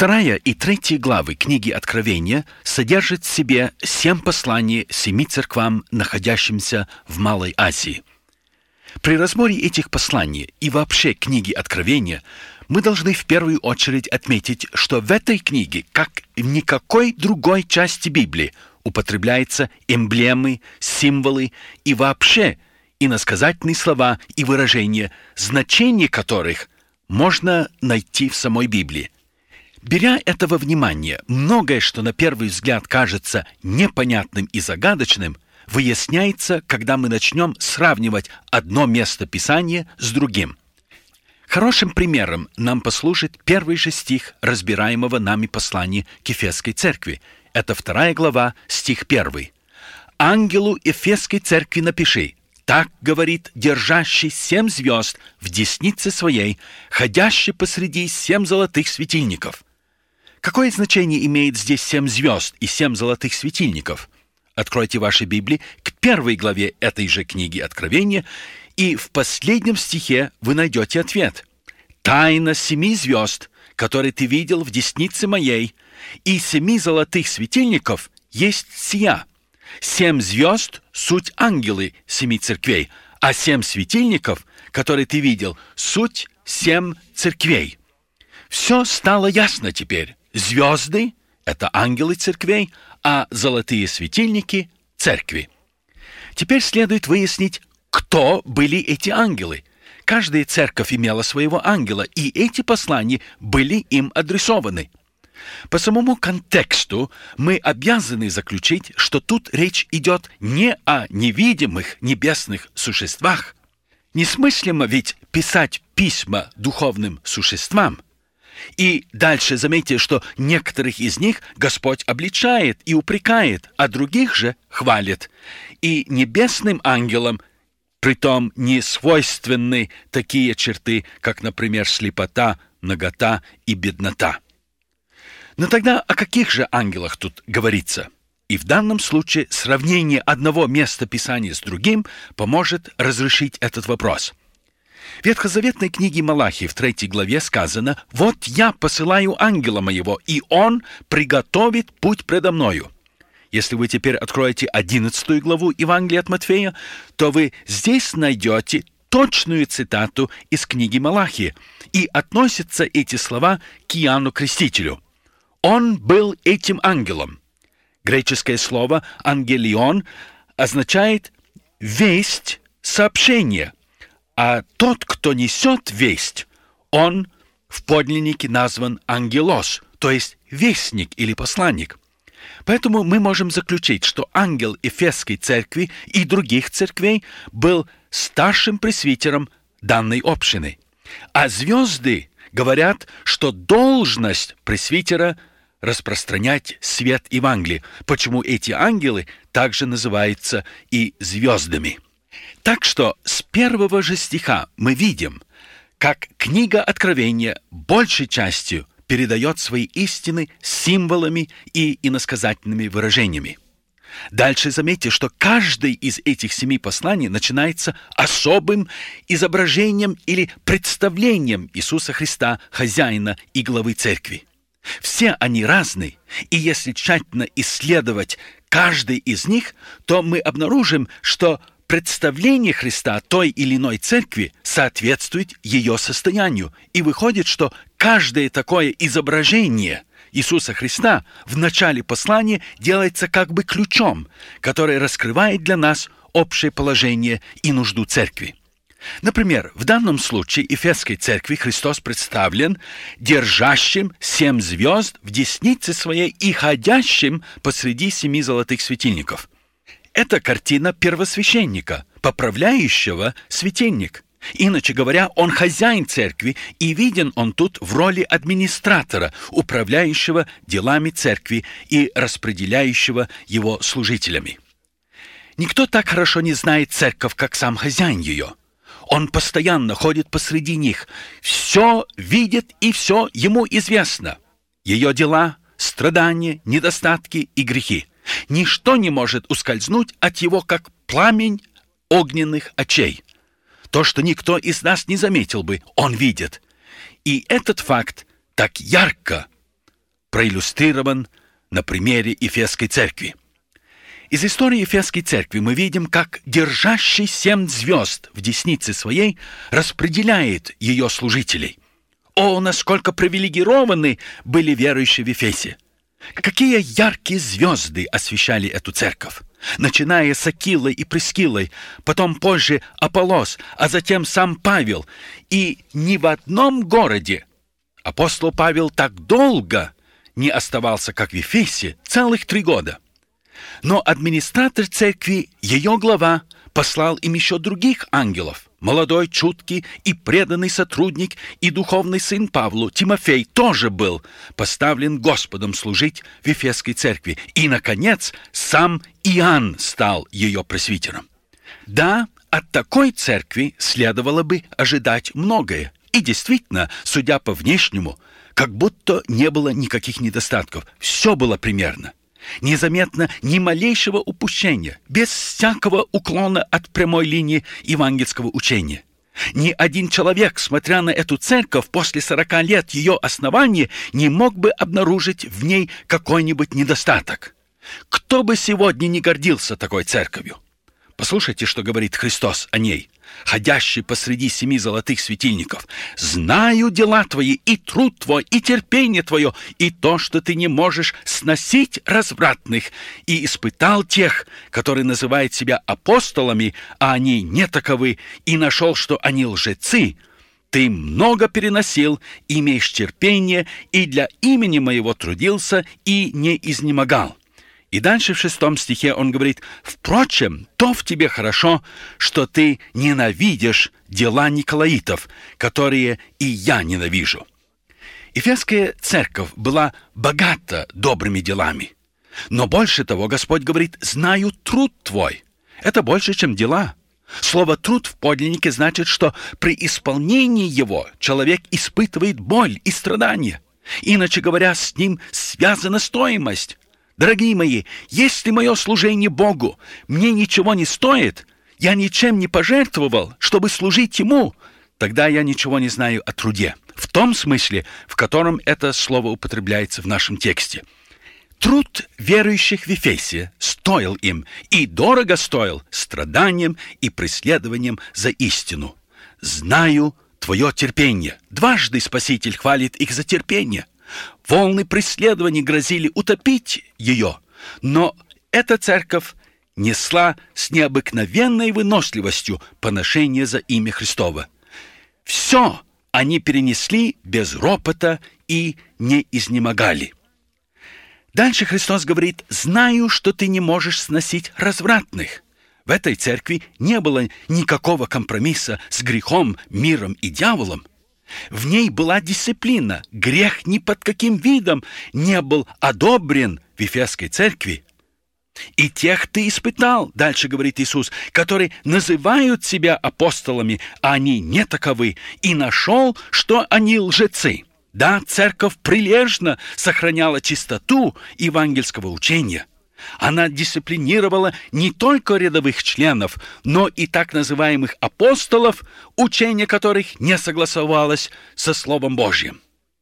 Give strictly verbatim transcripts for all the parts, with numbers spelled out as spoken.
Вторая и третья главы книги Откровения содержат в себе семь посланий семи церквам, находящимся в Малой Азии. При разборе этих посланий и вообще книги Откровения мы должны в первую очередь отметить, что в этой книге, как в никакой другой части Библии, употребляются эмблемы, символы и вообще иносказательные слова и выражения, значение которых можно найти в самой Библии. Беря это во внимание, многое, что на первый взгляд кажется непонятным и загадочным, выясняется, когда мы начнем сравнивать одно место Писания с другим. Хорошим примером нам послужит первый же стих разбираемого нами послания к Ефесской церкви. Это вторая глава, стих первый. «Ангелу Ефесской церкви напиши: так говорит держащий семь звезд в деснице своей, ходящий посреди семь золотых светильников». Какое значение имеет здесь семь звезд и семь золотых светильников? Откройте ваши Библии к первой главе этой же книги Откровения, и в последнем стихе вы найдете ответ. «Тайна семи звезд, которые ты видел в деснице моей, и семи золотых светильников есть сия. Семь звезд — суть ангелы семи церквей, а семь светильников, которые ты видел, суть семь церквей». Все стало ясно теперь. Звезды — это ангелы церквей, а золотые светильники — церкви. Теперь следует выяснить, кто были эти ангелы. Каждая церковь имела своего ангела, и эти послания были им адресованы. По самому контексту мы обязаны заключить, что тут речь идет не о невидимых небесных существах. Несмыслимо ведь писать письма духовным существам. И дальше заметьте, что некоторых из них Господь обличает и упрекает, а других же хвалит. И небесным ангелам притом не свойственны такие черты, как, например, слепота, нагота и беднота. Но тогда о каких же ангелах тут говорится? И в данном случае сравнение одного места Писания с другим поможет разрешить этот вопрос. В ветхозаветной книге Малахии в третьей главе сказано: «Вот я посылаю ангела моего, и он приготовит путь предо мною». Если вы теперь откроете одиннадцатую главу Евангелия от Матфея, то вы здесь найдете точную цитату из книги Малахии, и относятся эти слова к Иоанну Крестителю. Он был этим ангелом. Греческое слово «ангелион» означает «весть», «сообщение». А тот, кто несет весть, он в подлиннике назван ангелос, то есть вестник или посланник. Поэтому мы можем заключить, что ангел Ефесской церкви и других церквей был старшим пресвитером данной общины. А звезды говорят, что должность пресвитера — распространять свет Евангелия, почему эти ангелы также называются и звездами. Так что с первого же стиха мы видим, как книга Откровения большей частью передает свои истины символами и иносказательными выражениями. Дальше заметьте, что каждый из этих семи посланий начинается особым изображением или представлением Иисуса Христа, хозяина и главы церкви. Все они разные, и если тщательно исследовать каждый из них, то мы обнаружим, что представление Христа той или иной церкви соответствует ее состоянию, и выходит, что каждое такое изображение Иисуса Христа в начале послания делается как бы ключом, который раскрывает для нас общее положение и нужду церкви. Например, в данном случае Ефесской церкви Христос представлен держащим семь звезд в деснице своей и ходящим посреди семи золотых светильников. Это картина первосвященника, поправляющего светильник. Иначе говоря, он хозяин церкви, и виден он тут в роли администратора, управляющего делами церкви и распределяющего его служителями. Никто так хорошо не знает церковь, как сам хозяин ее. Он постоянно ходит посреди них, все видит и все ему известно. Ее дела, страдания, недостатки и грехи. Ничто не может ускользнуть от его, как пламень огненных очей. То, что никто из нас не заметил бы, он видит. И этот факт так ярко проиллюстрирован на примере Ефесской церкви. Из истории Ефесской церкви мы видим, как держащий семь звезд в деснице своей распределяет ее служителей. О, насколько привилегированы были верующие в Ефесе! Какие яркие звезды освещали эту церковь! Начиная с Акилы и Прискилы, потом позже Аполлос, а затем сам Павел. И ни в одном городе апостол Павел так долго не оставался, как в Ефесе, целых три года. Но администратор церкви, ее глава, послал им еще других ангелов. Молодой, чуткий и преданный сотрудник и духовный сын Павлу, Тимофей, тоже был поставлен Господом служить в Ефесской церкви. И, наконец, сам Иоанн стал ее пресвитером. Да, от такой церкви следовало бы ожидать многое. И действительно, судя по внешнему, как будто не было никаких недостатков. Все было примерно. Незаметно ни малейшего упущения, без всякого уклона от прямой линии евангельского учения. Ни один человек, смотря на эту церковь после сорока лет ее основания, не мог бы обнаружить в ней какой-нибудь недостаток. Кто бы сегодня не гордился такой церковью? Послушайте, что говорит Христос о ней, ходящий посреди семи золотых светильников. «Знаю дела твои, и труд твой, и терпение твое, и то, что ты не можешь сносить развратных, и испытал тех, которые называют себя апостолами, а они не таковы, и нашел, что они лжецы. Ты много переносил, имеешь терпение, и для имени моего трудился, и не изнемогал». И дальше в шестом стихе он говорит: «Впрочем, то в тебе хорошо, что ты ненавидишь дела николаитов, которые и я ненавижу». Ефесская церковь была богата добрыми делами. Но больше того, Господь говорит: «Знаю труд твой». Это больше, чем дела. Слово «труд» в подлиннике значит, что при исполнении его человек испытывает боль и страдания. Иначе говоря, с ним связана стоимость. Дорогие мои, если мое служение Богу мне ничего не стоит, я ничем не пожертвовал, чтобы служить Ему, тогда я ничего не знаю о труде, в том смысле, в котором это слово употребляется в нашем тексте. Труд верующих в Ефесе стоил им, и дорого стоил страданием и преследованием за истину. «Знаю твое терпение». Дважды Спаситель хвалит их за терпение. Волны преследований грозили утопить ее, но эта церковь несла с необыкновенной выносливостью поношение за имя Христово. Все они перенесли без ропота и не изнемогали. Дальше Христос говорит: «Знаю, что ты не можешь сносить развратных». В этой церкви не было никакого компромисса с грехом, миром и дьяволом. В ней была дисциплина. Грех ни под каким видом не был одобрен в Ефесской церкви. «И тех ты испытал», дальше говорит Иисус, «которые называют себя апостолами, а они не таковы, и нашел, что они лжецы». Да, церковь прилежно сохраняла чистоту евангельского учения. Она дисциплинировала не только рядовых членов, но и так называемых апостолов, учение которых не согласовалось со Словом Божьим.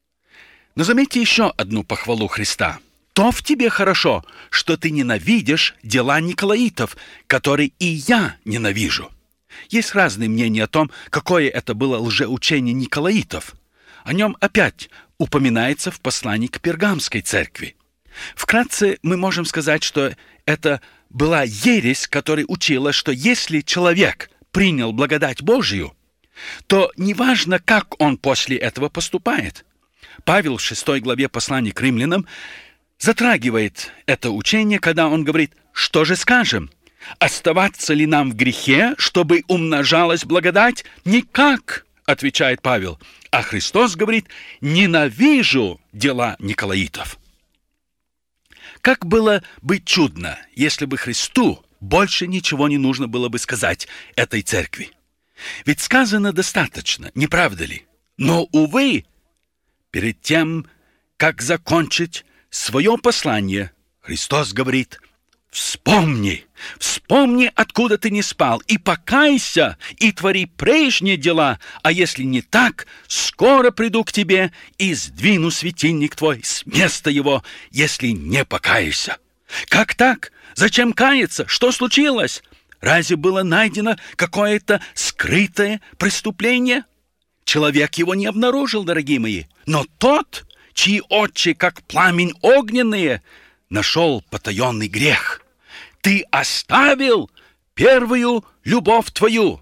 Но заметьте еще одну похвалу Христа. «То в тебе хорошо, что ты ненавидишь дела николаитов, которые и я ненавижу». Есть разные мнения о том, какое это было лжеучение николаитов. О нем опять упоминается в послании к Пергамской церкви. Вкратце мы можем сказать, что это была ересь, которая учила, что если человек принял благодать Божию, то неважно, как он после этого поступает. Павел в шестой главе послания к римлянам затрагивает это учение, когда он говорит: «Что же скажем? Оставаться ли нам в грехе, чтобы умножалась благодать? Никак!» отвечает Павел. А Христос говорит: «Ненавижу дела николаитов». Как было бы чудно, если бы Христу больше ничего не нужно было бы сказать этой церкви. Ведь сказано достаточно, не правда ли? Но, увы, перед тем, как закончить свое послание, Христос говорит: Вспомни, вспомни, откуда ты не спал, и покайся, и твори прежние дела, а если не так, скоро приду к тебе и сдвину светильник твой с места его, если не покаешься. Как так? Зачем каяться? Что случилось? Разве было найдено какое-то скрытое преступление? Человек его не обнаружил, дорогие мои, но тот, чьи очи, как пламень огненные, нашел потаенный грех. Ты оставил первую любовь твою.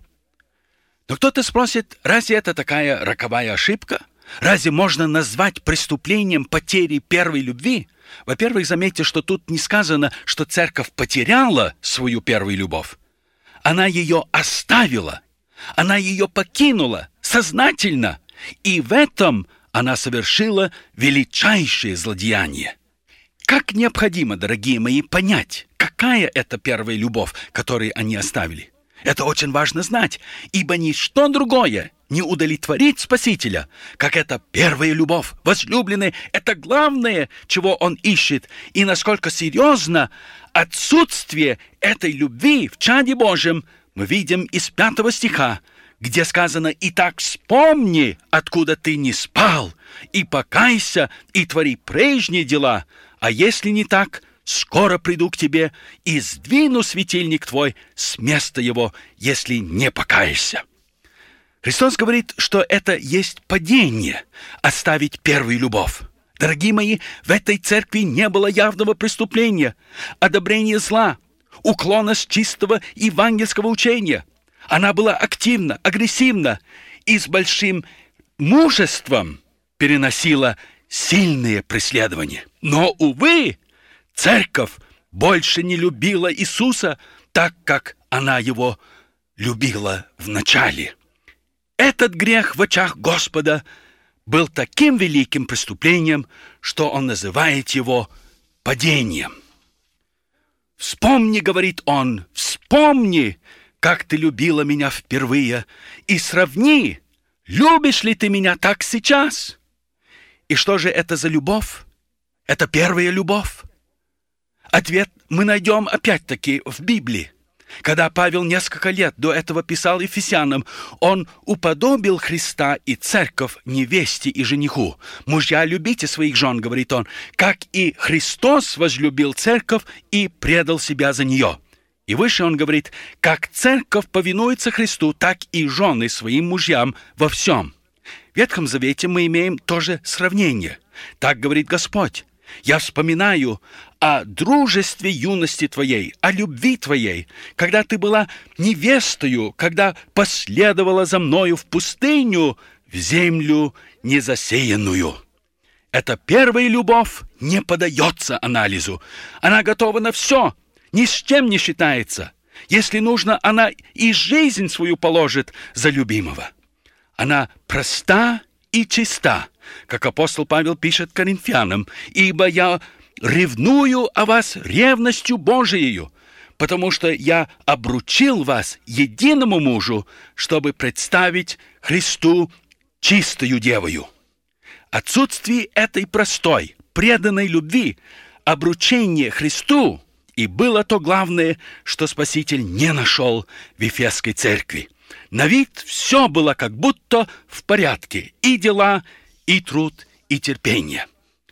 Но кто-то спросит, разве это такая роковая ошибка? Разве можно назвать преступлением потери первой любви? Во-первых, заметьте, что тут не сказано, что церковь потеряла свою первую любовь. Она ее оставила, она ее покинула сознательно, и в этом она совершила величайшее злодеяние. Как необходимо, дорогие мои, понять, какая это первая любовь, которую они оставили. Это очень важно знать, ибо ничто другое не удовлетворит Спасителя, как эта первая любовь. Возлюбленный — это главное, чего он ищет, и насколько серьезно отсутствие этой любви в чаде Божьем мы видим из пятого стиха, где сказано: «Итак вспомни, откуда ты не спал, и покайся, и твори прежние дела, а если не так, скоро приду к тебе и сдвину светильник твой с места его, если не покаешься». Христос говорит, что это есть падение, оставить первую любовь. Дорогие мои, в этой церкви не было явного преступления, одобрения зла, уклона с чистого евангельского учения. Она была активна, агрессивна и с большим мужеством переносила сильные преследования. Но, увы, церковь больше не любила Иисуса так, как она его любила в начале. Этот грех в очах Господа был таким великим преступлением, что он называет его падением. «Вспомни, — говорит он, — вспомни, как ты любила меня впервые, и сравни, любишь ли ты меня так сейчас». И что же это за любовь? Это первая любовь. Ответ мы найдем опять-таки в Библии. Когда Павел несколько лет до этого писал Ефесянам, он уподобил Христа и церковь невесте и жениху. «Мужья, любите своих жен, — говорит он, — как и Христос возлюбил церковь и предал себя за нее». И выше он говорит: «Как церковь повинуется Христу, так и жены своим мужьям во всем». В Ветхом Завете мы имеем тоже сравнение. Так говорит Господь: «Я вспоминаю о дружестве юности твоей, о любви твоей, когда ты была невестою, когда последовала за мною в пустыню, в землю незасеянную». Эта первая любовь не поддается анализу. Она готова на все, ни с чем не считается. Если нужно, она и жизнь свою положит за любимого. Она проста и чиста, как апостол Павел пишет Коринфянам: «Ибо я ревную о вас ревностью Божиею, потому что я обручил вас единому мужу, чтобы представить Христу чистою девою». Отсутствие этой простой, преданной любви, обручение Христу и было то главное, что Спаситель не нашел в Ефесской церкви. На вид все было как будто в порядке: и дела, и труд, и терпение.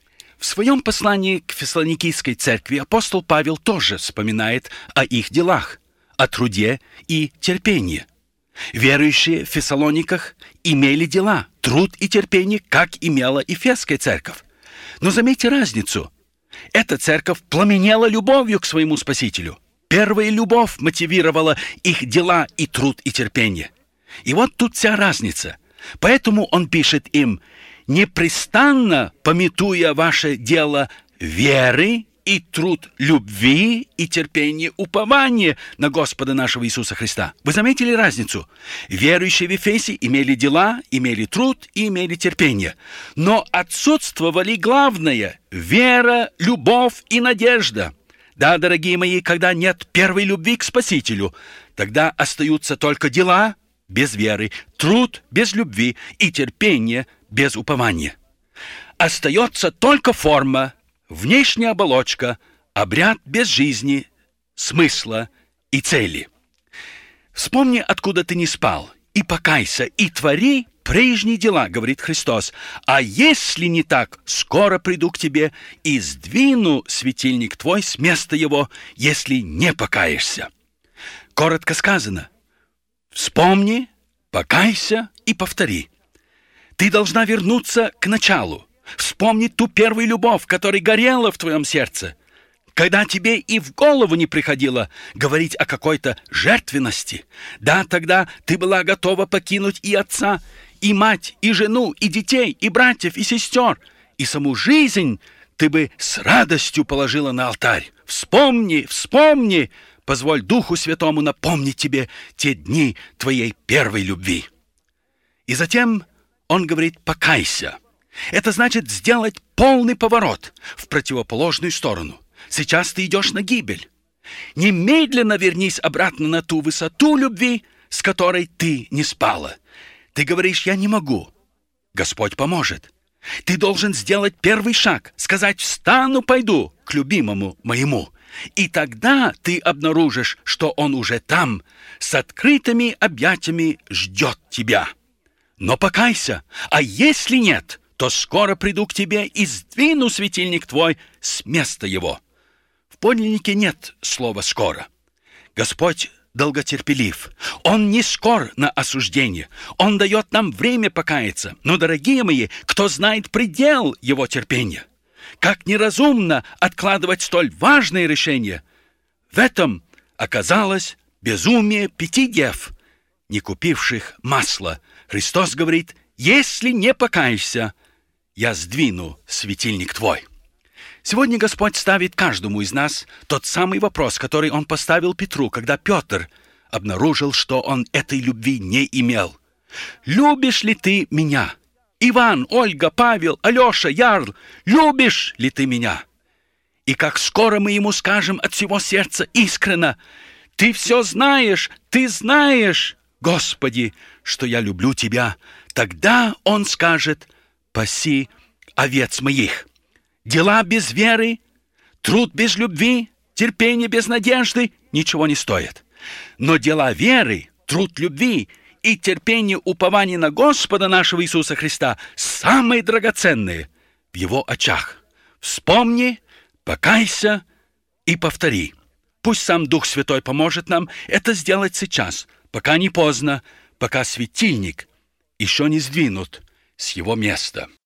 В своем послании к Фессалоникийской церкви апостол Павел тоже вспоминает о их делах, о труде и терпении. Верующие в Фессалониках имели дела, труд и терпение, как имела Ефесская церковь. Но заметьте разницу. Эта церковь пламенела любовью к своему Спасителю. Первая любовь мотивировала их дела и труд и терпение. И вот тут вся разница. Поэтому он пишет им: «Непрестанно памятуя ваше дело веры и труд любви и терпение упования на Господа нашего Иисуса Христа». Вы заметили разницу? Верующие в Ефесе имели дела, имели труд и имели терпение. Но отсутствовали главное – вера, любовь и надежда. Да, дорогие мои, когда нет первой любви к Спасителю, тогда остаются только дела без веры, труд без любви и терпение без упования. Остается только форма, внешняя оболочка, обряд без жизни, смысла и цели. Вспомни, откуда ты не спал, и покайся, и твори прежние дела, говорит Христос. А если не так, скоро приду к тебе и сдвину светильник твой с места его, если не покаешься. Коротко сказано: вспомни, покайся и повтори. Ты должна вернуться к началу. Вспомни ту первую любовь, которая горела в твоем сердце, когда тебе и в голову не приходило говорить о какой-то жертвенности. Да, тогда ты была готова покинуть и отца, и мать, и жену, и детей, и братьев, и сестер, и саму жизнь ты бы с радостью положила на алтарь. Вспомни, вспомни, позволь Духу Святому напомнить тебе те дни твоей первой любви. И затем он говорит: покайся. Это значит сделать полный поворот в противоположную сторону. Сейчас ты идешь на гибель. Немедленно вернись обратно на ту высоту любви, с которой ты не спала. Ты говоришь: я не могу. Господь поможет. Ты должен сделать первый шаг, сказать: встану, пойду к любимому моему. И тогда ты обнаружишь, что он уже там, с открытыми объятиями ждет тебя. Но покайся, а если нет, то скоро приду к тебе и сдвину светильник твой с места его. В подлиннике нет слова «скоро». Господь долготерпелив. Он не скор на осуждение. Он дает нам время покаяться. Но, дорогие мои, кто знает предел его терпения? Как неразумно откладывать столь важное решение. В этом оказалось безумие пяти дев, не купивших масла. Христос говорит: если не покаешься, я сдвину светильник твой. Сегодня Господь ставит каждому из нас тот самый вопрос, который Он поставил Петру, когда Петр обнаружил, что он этой любви не имел. «Любишь ли ты меня? Иван, Ольга, Павел, Алеша, Ярл, любишь ли ты меня?» И как скоро мы ему скажем от всего сердца искренно: «Ты все знаешь, ты знаешь, Господи, что я люблю тебя», тогда он скажет: «Паси овец моих». Дела без веры, труд без любви, терпение без надежды ничего не стоят. Но дела веры, труд любви и терпение упования на Господа нашего Иисуса Христа самые драгоценные в Его очах. Вспомни, покайся и повтори. Пусть сам Дух Святой поможет нам это сделать сейчас, пока не поздно, пока светильник еще не сдвинут с его места.